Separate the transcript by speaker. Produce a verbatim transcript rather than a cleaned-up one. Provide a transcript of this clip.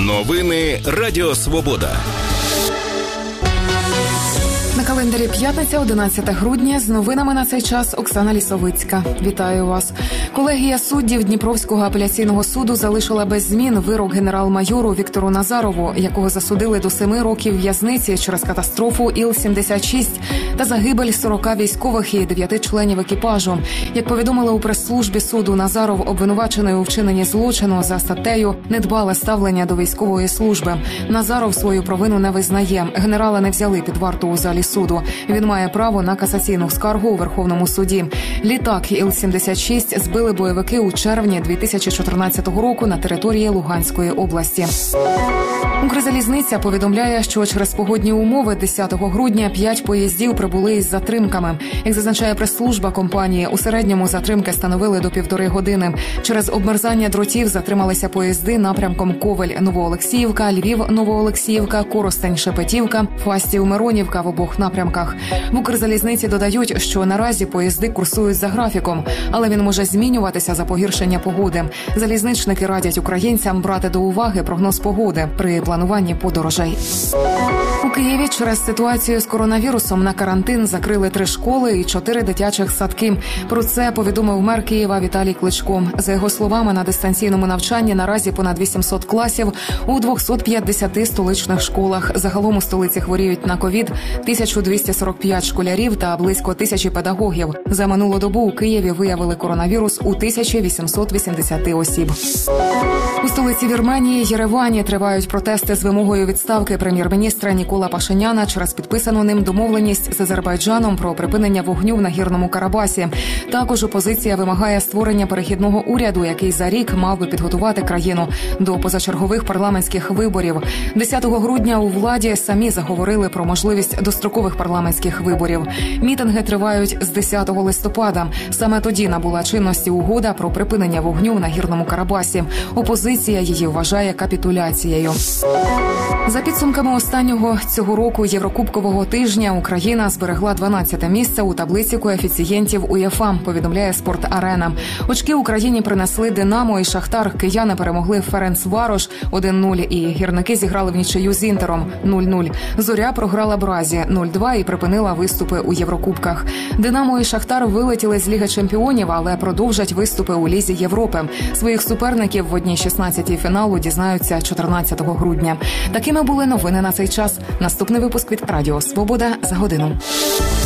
Speaker 1: Новини Радіо Свобода.
Speaker 2: На календарі п'ятниця, одинадцяте грудня. З новинами на цей час Оксана Лісовицька. Вітаю вас. Колегія суддів Дніпровського апеляційного суду залишила без змін вирок генерал-майору Віктору Назарову, якого засудили до семи років в'язниці через катастрофу Іл сімдесят шість та загибель сорока військових і дев'яти членів екіпажу. Як повідомили у прес-службі суду, Назаров обвинувачений у вчиненні злочину за статтею «Недбале ставлення до військової служби». Назаров свою провину не визнає. Генерала не взяли під варту у залі суду. Він має право на касаційну скаргу у Верховному суді. Літак Іл сімдесят шість збили бойовики у червні дві тисячі чотирнадцятого року на території Луганської області. Укрзалізниця повідомляє, що через погодні умови десятого грудня п'ять поїздів прибули із затримками. Як зазначає прес-служба компанії, у середньому затримки становили до півтори години. Через обмерзання дротів затрималися поїзди напрямком Ковель-Новоолексіївка, Львів-Новоолексіївка, Коростень-Шепетівка, Фастів-Миронівка в обох напрямках. В Укрзалізниці додають, що наразі поїзди курсують за графіком, але він може змінюватися за погіршення погоди. Залізничники радять українцям брати до уваги прогноз погоди при плануванні подорожей. У Києві через ситуацію з коронавірусом на карантин закрили три школи і чотири дитячих садки. Про це повідомив мер Києва Віталій Кличко. За його словами, на дистанційному навчанні наразі понад вісімсот класів у двохсот п'ятдесяти столичних школах. Загалом у столиці хворіють на ковід тисяча двісті сорок п'ять школярів та близько тисячі педагогів. За минулу добу у Києві виявили коронавірус у тисяча вісімсот вісімдесят осіб. У столиці Вірменії Єревані тривають протести з вимогою відставки прем'єр-міністра Нікола Пашиняна через підписану ним домовленість з Азербайджаном про припинення вогню в Нагірному Карабасі. Також опозиція вимагає створення перехідного уряду, який за рік мав би підготувати країну до позачергових парламентських виборів. десятого грудня у владі самі заговорили про можливість дострокових парламентських виборів. Мітинги тривають з десятого листопада. Саме тоді набула чинності угода про припинення вогню в Нагірному Карабасі. Опозиція її вважає капітуляцією. За підсумками останнього цього року Єврокубкового тижня Україна зберегла дванадцяте місце у таблиці коефіцієнтів УЄФА, повідомляє «Спорт-Арена». Очки Україні принесли «Динамо» і «Шахтар». Кияни перемогли «Ференцварош» один нуль і гірники зіграли в нічию з «Інтером» нуль нуль. «Зоря» програла «Бразі» нуль два і припинила виступи у Єврокубках. «Динамо» і «Шахтар» вилетіли з Ліги чемпіонів, але продовжать виступи у Лізі Європи. Своїх суперників в одній шістнадцятій фіналу дізнаються чотирнадцятого грудня. Такими були новини на цей час. Наступний випуск від Радіо Свобода за годину.